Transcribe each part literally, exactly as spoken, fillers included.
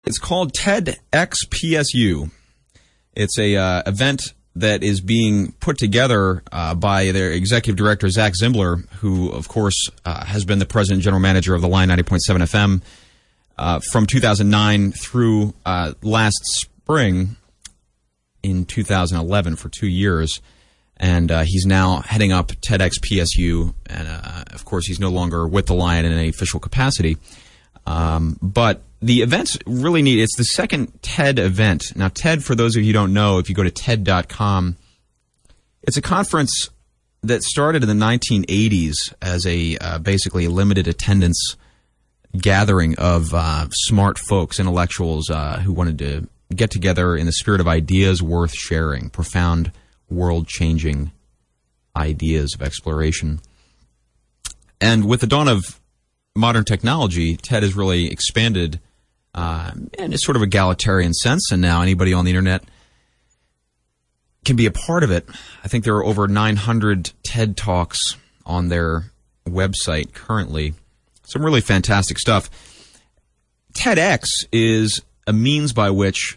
It's called TEDxPSU. It's a uh, event that is being put together uh, by their executive director, Zach Zimbler, who, of course, uh, has been the president and general manager of the Lion ninety point seven F M uh, from two thousand nine through uh, last spring in two thousand eleven for two years. And uh, he's now heading up TEDxPSU. And, uh, of course, he's no longer with the Lion in any official capacity. Um, but the event's really neat. It's the second TED event. Now, TED, for those of you who don't know, if you go to TED dot com, it's a conference that started in the nineteen eighties as a uh, basically a limited attendance gathering of uh, smart folks, intellectuals uh, who wanted to get together in the spirit of ideas worth sharing, profound, world-changing ideas of exploration. And with the dawn of modern technology, TED has really expanded uh, in a sort of egalitarian sense, and now anybody on the internet can be a part of it. I think there are over nine hundred TED Talks on their website currently. Some really fantastic stuff. TEDx is a means by which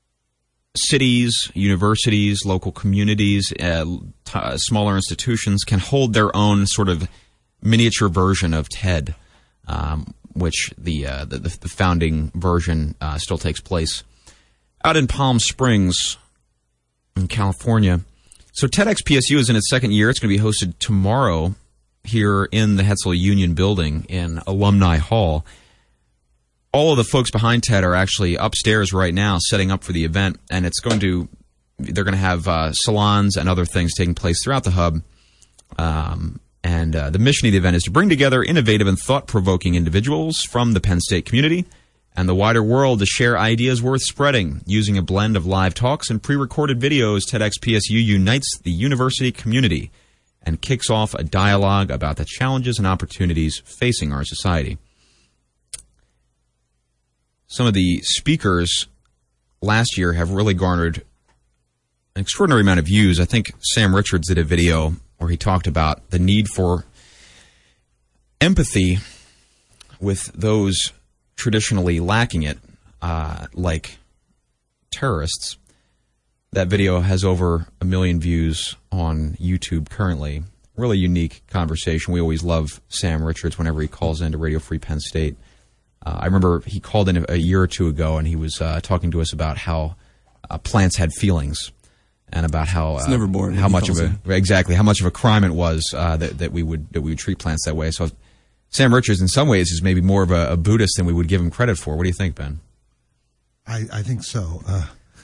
cities, universities, local communities, uh, t- smaller institutions can hold their own sort of miniature version of TED. Um, which the, uh, the the founding version uh, still takes place out in Palm Springs in California. So TEDxPSU is in its second year. It's going to be hosted tomorrow here in the Hetzel Union Building in Alumni Hall. All of the folks behind TED are actually upstairs right now setting up for the event, and it's going to they're going to have uh, salons and other things taking place throughout the hub. Um, And uh, the mission of the event is to bring together innovative and thought-provoking individuals from the Penn State community and the wider world to share ideas worth spreading. Using a blend of live talks and pre-recorded videos, TEDxPSU unites the university community and kicks off a dialogue about the challenges and opportunities facing our society. Some of the speakers last year have really garnered an extraordinary amount of views. I think Sam Richards did a video where he talked about the need for empathy with those traditionally lacking it, uh, like terrorists. That video has over a million views on YouTube currently. Really unique conversation. We always love Sam Richards whenever he calls into Radio Free Penn State. Uh, I remember he called in a, a year or two ago, and he was uh, talking to us about how uh, plants had feelings. And about how it's uh, never boring how much of a him. exactly how much of a crime it was uh, that that we would that we would treat plants that way. So Sam Richards, in some ways, is maybe more of a, a Buddhist than we would give him credit for. What do you think, Ben? I, I think so. Uh,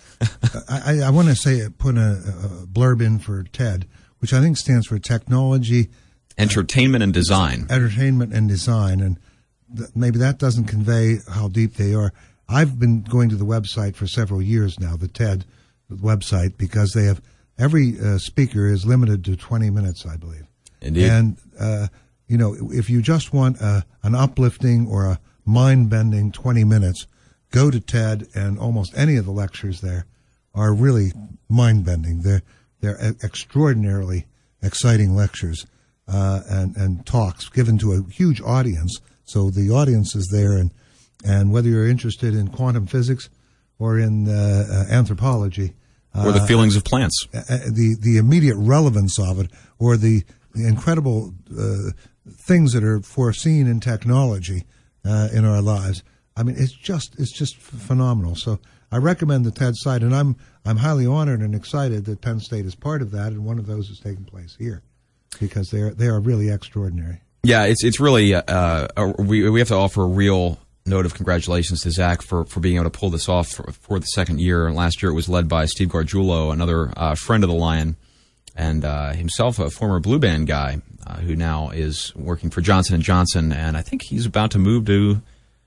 I, I want to say put a, a blurb in for TED, which I think stands for Technology, Entertainment, uh, and Design. Entertainment and Design, and th- maybe that doesn't convey how deep they are. I've been going to the website for several years now, the TED website, because they have every uh, speaker is limited to twenty minutes, I believe. Indeed. And uh, you know, if you just want a, an uplifting or a mind-bending twenty minutes, go to TED, and almost any of the lectures there are really mind-bending. They're they're extraordinarily exciting lectures uh, and and talks given to a huge audience. So the audience is there, and and whether you're interested in quantum physics or in uh, uh, anthropology, or the feelings uh, of plants, uh, the the immediate relevance of it, or the, the incredible uh, things that are foreseen in technology uh, in our lives. I mean, it's just it's just phenomenal. So I recommend the TED site, and I'm I'm highly honored and excited that Penn State is part of that, and one of those is taking place here, because they are they are really extraordinary. Yeah, it's it's really uh, a, we we have to offer a real note of congratulations to Zach for, for being able to pull this off for, for the second year. Last year it was led by Steve Gargiulo, another uh, friend of the Lion, and uh, himself a former Blue Band guy uh, who now is working for Johnson and Johnson, and I think he's about to move to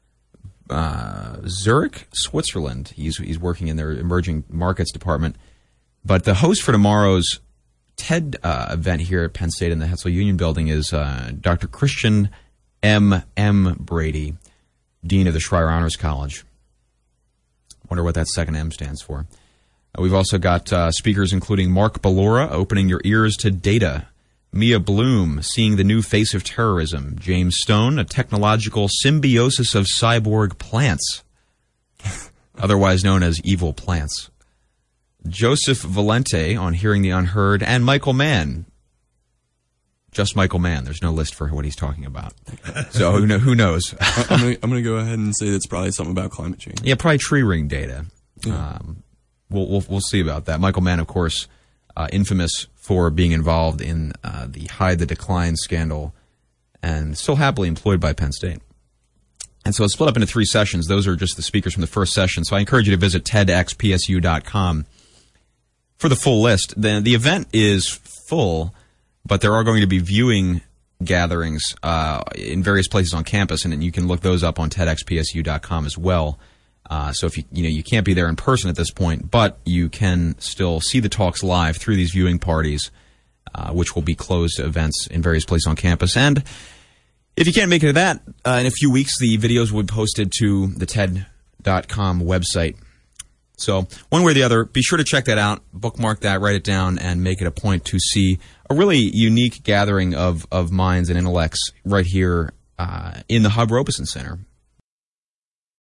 uh, Zurich, Switzerland. He's he's working in their emerging markets department. But the host for tomorrow's TED uh, event here at Penn State in the Hetzel Union Building is uh, Doctor Christian M. M. Brady, Dean of the Schreier Honors College. Wonder what that second M stands for. Uh, we've also got uh, speakers including Mark Ballora, Opening Your Ears to Data, Mia Bloom, Seeing the New Face of Terrorism, James Stone, A Technological Symbiosis of Cyborg Plants, otherwise known as evil plants. Joseph Valente on Hearing the Unheard, and Michael Mann. Just Michael Mann. There's no list for what he's talking about. So who, know, who knows? I'm going I'm to go ahead and say it's probably something about climate change. Yeah, probably tree ring data. Yeah. Um, we'll, we'll we'll see about that. Michael Mann, of course, uh, infamous for being involved in uh, the Hide the Decline scandal, and still happily employed by Penn State. And so it's split up into three sessions. Those are just the speakers from the first session. So I encourage you to visit ted x p s u dot com for the full list. The, the event is full, but there are going to be viewing gatherings uh, in various places on campus, and you can look those up on ted x p s u dot com as well. Uh, so if you you know you can't be there in person at this point, but you can still see the talks live through these viewing parties, uh, which will be closed events in various places on campus. And if you can't make it to that, uh, in a few weeks the videos will be posted to the ted dot com website. So one way or the other, be sure to check that out, bookmark that, write it down, and make it a point to see a really unique gathering of, of minds and intellects right here uh, in the Hub Robeson Center.